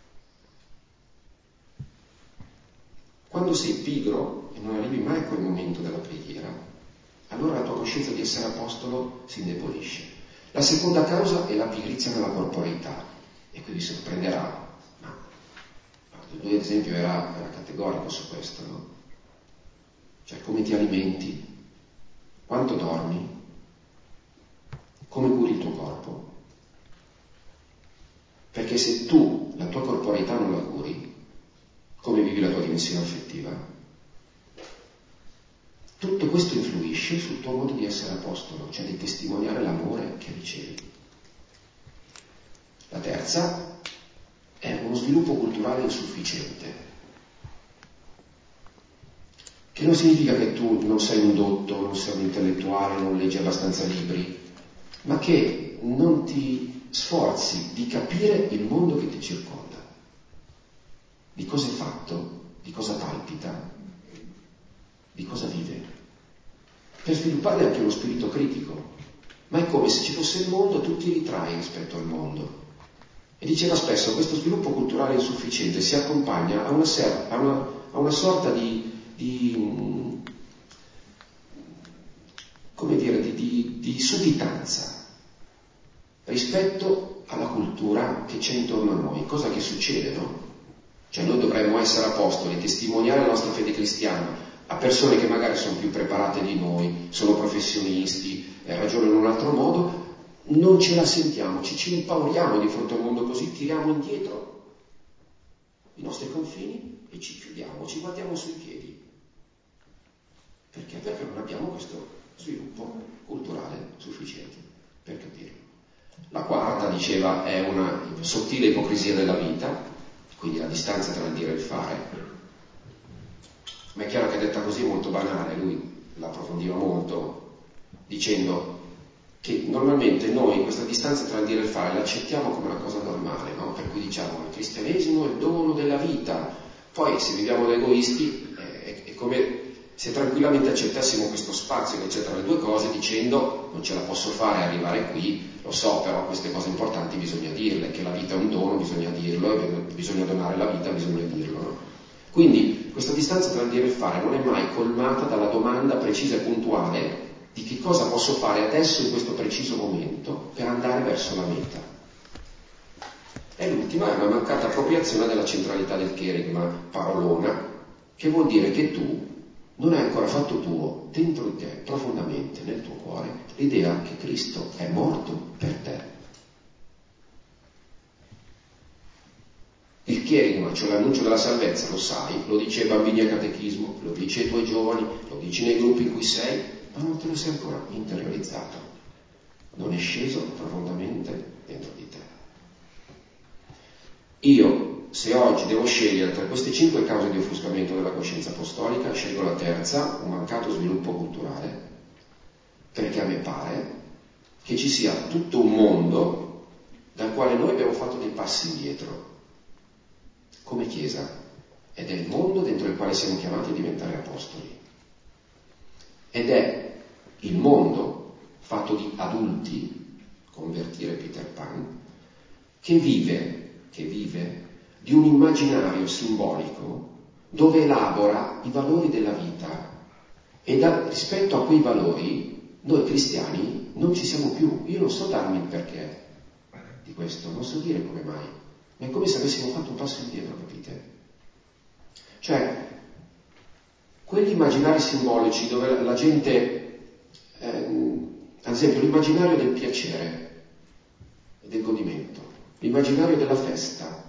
Quando sei pigro e non arrivi mai a quel momento della preghiera, allora la tua coscienza di essere apostolo si indebolisce. La seconda causa è la pigrizia nella corporeità, e qui vi sorprenderà, ma lui ad esempio era, era categorico su questo, no? Cioè, come ti alimenti, quanto dormi, come curi il tuo corpo. Perché se tu la tua corporeità non la curi, come vivi la tua dimensione affettiva? Tutto questo influisce sul tuo modo di essere apostolo, cioè di testimoniare l'amore che ricevi. La terza è uno sviluppo culturale insufficiente. Che non significa che tu non sei un dotto, non sei un intellettuale, non leggi abbastanza libri, ma che non ti sforzi di capire il mondo che ti circonda, di cosa è fatto, di cosa palpita, di cosa vive, per sviluppare anche uno spirito critico. Ma è come se ci fosse il mondo, tu ti ritrai rispetto al mondo. E diceva spesso, questo sviluppo culturale insufficiente si accompagna a una, ser- a una, a una sorta di, di, come dire, di, di, di sudditanza rispetto alla cultura che c'è intorno a noi. Cosa che succede, no? Cioè noi dovremmo essere apostoli, testimoniare la nostra fede cristiana a persone che magari sono più preparate di noi, sono professionisti, eh, ragionano in un altro modo. Non ce la sentiamo, ci, ci impauriamo di fronte a un mondo così, tiriamo indietro i nostri confini e ci chiudiamo, ci guardiamo sui piedi. Perché? Perché non abbiamo questo sviluppo culturale sufficiente per capirlo. La quarta, diceva, è una sottile ipocrisia della vita, quindi la distanza tra il dire e il fare. Ma è chiaro che detta così è molto banale, lui l'approfondiva molto, dicendo che normalmente noi questa distanza tra il dire e il fare l'accettiamo come una cosa normale, no? Per cui diciamo il cristianesimo è il dono della vita, poi se viviamo da egoisti è, è come se tranquillamente accettassimo questo spazio che c'è tra le due cose dicendo non ce la posso fare arrivare qui, lo so, però queste cose importanti bisogna dirle, che la vita è un dono, bisogna dirlo, e bisogna donare la vita, bisogna dirlo, no? Quindi questa distanza tra il dire e il fare non è mai colmata dalla domanda precisa e puntuale di che cosa posso fare adesso in questo preciso momento per andare verso la meta. E l'ultima è una mancata appropriazione della centralità del kerygma, parolona, che vuol dire che tu non hai ancora fatto tuo, dentro di te, profondamente, nel tuo cuore, l'idea che Cristo è morto per te. Il kerygma, cioè l'annuncio della salvezza, lo sai, lo dici ai bambini a catechismo, lo dici ai tuoi giovani, lo dici nei gruppi in cui sei, ma non te lo sei ancora interiorizzato, non è sceso profondamente dentro di te. Io, se oggi devo scegliere tra queste cinque cause di offuscamento della coscienza apostolica, scelgo la terza, un mancato sviluppo culturale, perché a me pare che ci sia tutto un mondo dal quale noi abbiamo fatto dei passi indietro, come Chiesa, ed è il mondo dentro il quale siamo chiamati a diventare apostoli. Ed è il mondo fatto di adulti, convertire Peter Pan, che vive, che vive di un immaginario simbolico dove elabora i valori della vita e da, rispetto a quei valori noi cristiani non ci siamo più. Io non so darmi il perché di questo, non so dire come mai, ma è come se avessimo fatto un passo indietro, capite? Cioè, quegli immaginari simbolici dove la, la gente, eh, ad esempio l'immaginario del piacere e del godimento, l'immaginario della festa,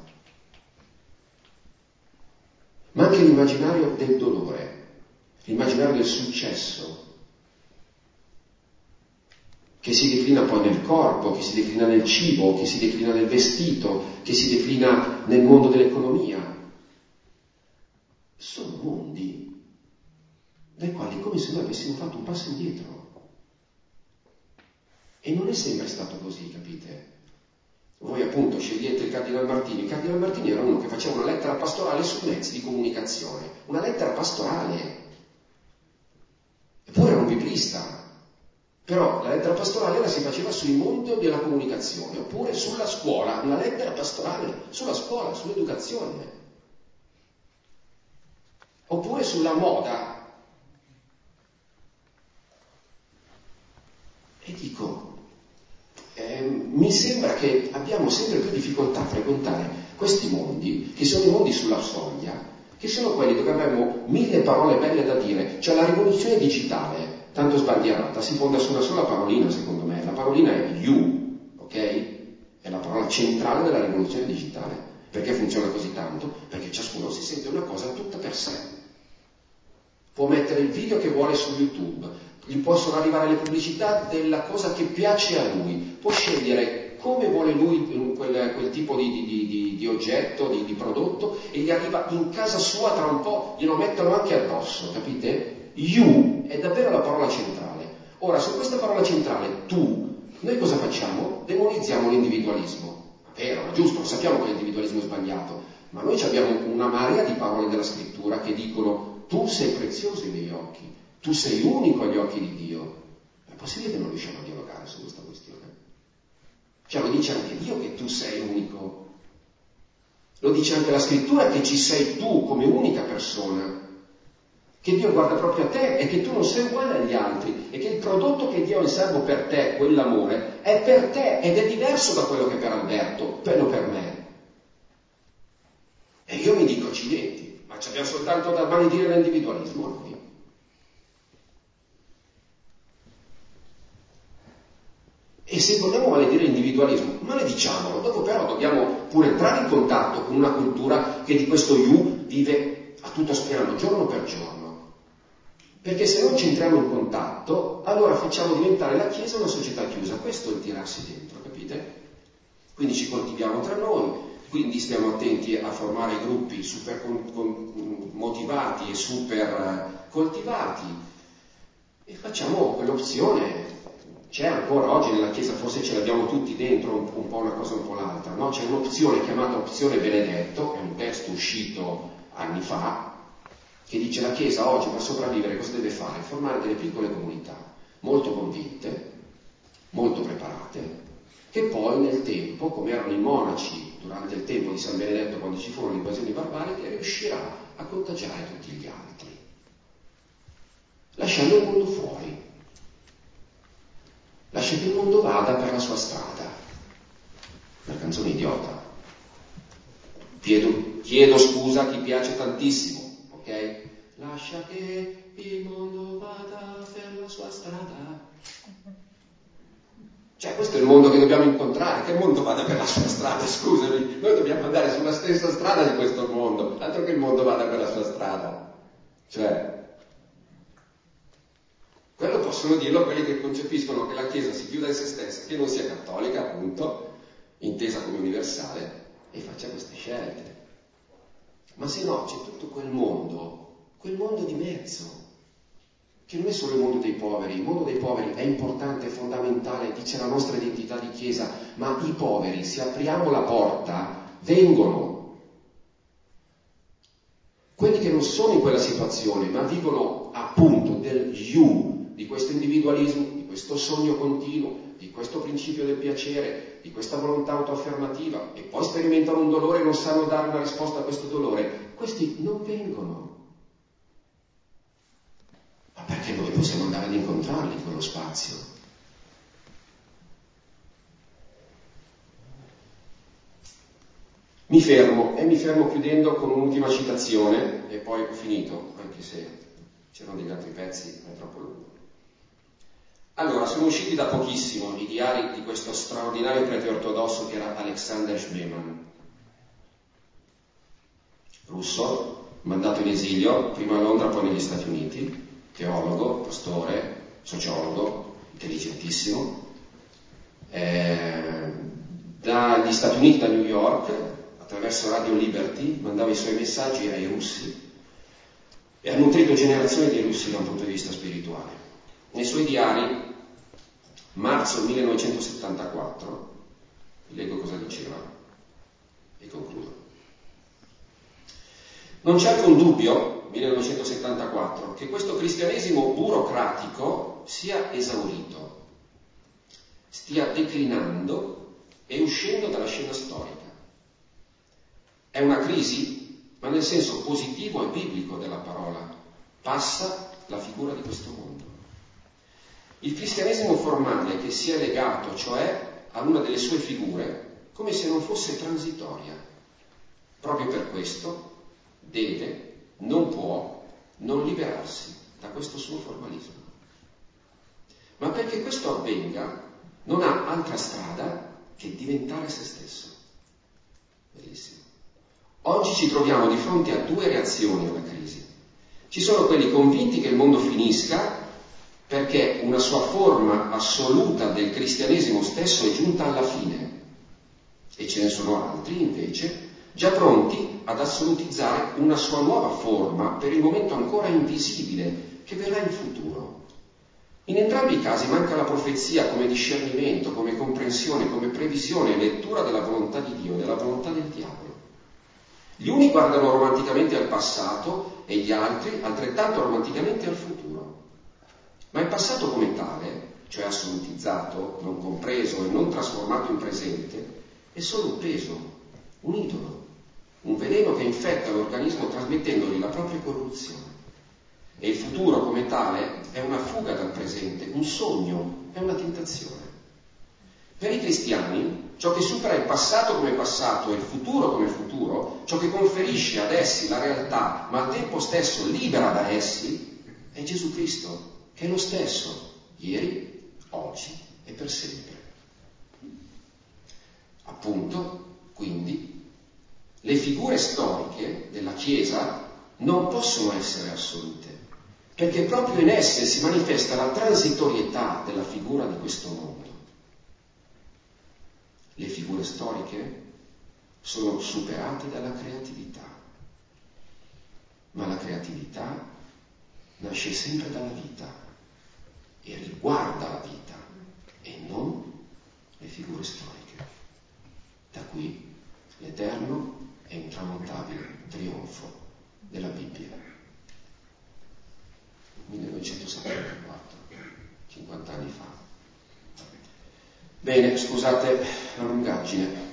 ma anche l'immaginario del dolore, l'immaginario del successo, che si declina poi nel corpo, che si declina nel cibo, che si declina nel vestito, che si declina nel mondo dell'economia. Sono mondi dai quali è come se noi avessimo fatto un passo indietro. E non è sempre stato così, capite? Voi appunto scegliete il Cardinal Martini. Il Cardinal Martini era uno che faceva una lettera pastorale sui mezzi di comunicazione, una lettera pastorale. Eppure era un biblista. Però la lettera pastorale la si faceva sui mondi della comunicazione, oppure sulla scuola, una lettera pastorale sulla scuola, sull'educazione. Oppure sulla moda. E dico, eh, mi sembra che abbiamo sempre più difficoltà a frequentare questi mondi, che sono i mondi sulla soglia, che sono quelli dove avremo mille parole belle da dire. Cioè la rivoluzione digitale, tanto sbandierata, si fonda su una sola parolina, secondo me. La parolina è you, ok? È la parola centrale della rivoluzione digitale. Perché funziona così tanto? Perché ciascuno si sente una cosa tutta per sé. Può mettere il video che vuole su YouTube, gli possono arrivare le pubblicità della cosa che piace a lui, può scegliere come vuole lui quel, quel tipo di, di, di, di oggetto, di, di prodotto, e gli arriva in casa sua tra un po', glielo mettono anche addosso, capite? You è davvero la parola centrale. Ora, su questa parola centrale, tu, noi cosa facciamo? Demonizziamo l'individualismo. Vero, ma giusto, lo sappiamo che l'individualismo è sbagliato, ma noi abbiamo una marea di parole della scrittura che dicono tu sei prezioso ai miei occhi, tu sei unico agli occhi di Dio. È possibile che non riusciamo a dialogare su questa questione? Cioè lo dice anche Dio che tu sei unico, lo dice anche la scrittura che ci sei tu come unica persona, che Dio guarda proprio a te e che tu non sei uguale agli altri e che il prodotto che Dio ha in serbo per te, quell'amore, è per te ed è diverso da quello che per Alberto, quello per me. E io mi dico accidenti, ma ci abbiamo soltanto da maledire l'individualismo noi. E se vogliamo maledire l'individualismo, malediciamolo, dopo però dobbiamo pure entrare in contatto con una cultura che di questo io vive a tutto spiano, giorno per giorno. Perché se non ci entriamo in contatto, allora facciamo diventare la Chiesa una società chiusa. Questo è il tirarsi dentro, capite? Quindi ci coltiviamo tra noi, quindi stiamo attenti a formare gruppi super con, con, motivati e super coltivati e facciamo quell'opzione. C'è ancora oggi nella Chiesa, forse ce l'abbiamo tutti dentro, un, un po' una cosa un po' l'altra, no? C'è un'opzione chiamata opzione Benedetto, è un testo uscito anni fa, che dice la Chiesa oggi per sopravvivere cosa deve fare? Formare delle piccole comunità, molto convinte, molto preparate, che poi nel tempo, come erano i monaci durante il tempo di San Benedetto quando ci furono le invasioni barbariche, riuscirà a contagiare tutti gli altri, lasciando il mondo fuori. Lascia che il mondo vada per la sua strada. Una canzone idiota. Chiedo, chiedo scusa a chi piace tantissimo, ok? Lascia che il mondo vada per la sua strada. Cioè, questo è il mondo che dobbiamo incontrare, che il mondo vada per la sua strada, scusami. Noi dobbiamo andare sulla stessa strada di questo mondo, altro che il mondo vada per la sua strada. Cioè, quello possono dirlo quelli che concepiscono che la Chiesa si chiuda in se stessa, che non sia cattolica, appunto, intesa come universale, e faccia queste scelte. Ma se no c'è tutto quel mondo, quel mondo di mezzo, che non è solo il mondo dei poveri. Il mondo dei poveri è importante, è fondamentale, dice la nostra identità di Chiesa, ma i poveri, se apriamo la porta, vengono. Quelli che non sono in quella situazione, ma vivono appunto del you, di questo individualismo, di questo sogno continuo, di questo principio del piacere, di questa volontà autoaffermativa, e poi sperimentano un dolore e non sanno dare una risposta a questo dolore, questi non vengono. Ma perché noi possiamo andare ad incontrarli in quello spazio? Mi fermo, e mi fermo chiudendo con un'ultima citazione, e poi ho finito, anche se c'erano degli altri pezzi, è troppo lungo. Allora, sono usciti da pochissimo i diari di questo straordinario prete ortodosso che era Alexander Schmemann, russo, mandato in esilio, prima a Londra, poi negli Stati Uniti, teologo, pastore, sociologo, intelligentissimo. Eh, dagli Stati Uniti, da New York, attraverso Radio Liberty, mandava i suoi messaggi ai russi e ha nutrito generazioni di russi da un punto di vista spirituale. Nei suoi diari, marzo millenovecentosettantaquattro, vi leggo cosa diceva e concludo. Non c'è alcun dubbio, millenovecentosettantaquattro, che questo cristianesimo burocratico sia esaurito, stia declinando e uscendo dalla scena storica. È una crisi, ma nel senso positivo e biblico della parola. Passa la figura di questo mondo. Il cristianesimo formale che si è legato, cioè, a una delle sue figure, come se non fosse transitoria. Proprio per questo deve, non può, non liberarsi da questo suo formalismo. Ma perché questo avvenga, non ha altra strada che diventare se stesso. Bellissimo. Oggi ci troviamo di fronte a due reazioni alla crisi. Ci sono quelli convinti che il mondo finisca perché una sua forma assoluta del cristianesimo stesso è giunta alla fine E ce ne sono altri, invece, già pronti ad assolutizzare una sua nuova forma per il momento ancora invisibile, che verrà in futuro. In entrambi i casi manca la profezia come discernimento, come comprensione, come previsione e lettura della volontà di Dio, della volontà del diavolo. Gli uni guardano romanticamente al passato e gli altri altrettanto romanticamente al futuro. Ma il passato come tale, cioè assolutizzato, non compreso e non trasformato in presente, è solo un peso, un idolo, un veleno che infetta l'organismo trasmettendogli la propria corruzione. E il futuro come tale è una fuga dal presente, un sogno, è una tentazione. Per i cristiani, ciò che supera il passato come passato e il futuro come futuro, ciò che conferisce ad essi la realtà, ma al tempo stesso libera da essi, è Gesù Cristo, che è lo stesso, ieri, oggi e per sempre. Appunto, quindi, le figure storiche della Chiesa non possono essere assolute, perché proprio in esse si manifesta la transitorietà della figura di questo mondo. Le figure storiche sono superate dalla creatività, ma la creatività nasce sempre dalla vita e riguarda la vita e non le figure storiche. Da qui l'eterno e intramontabile trionfo della Bibbia. millenovecentosettantaquattro, cinquanta anni fa. Bene, scusate la lungaggine.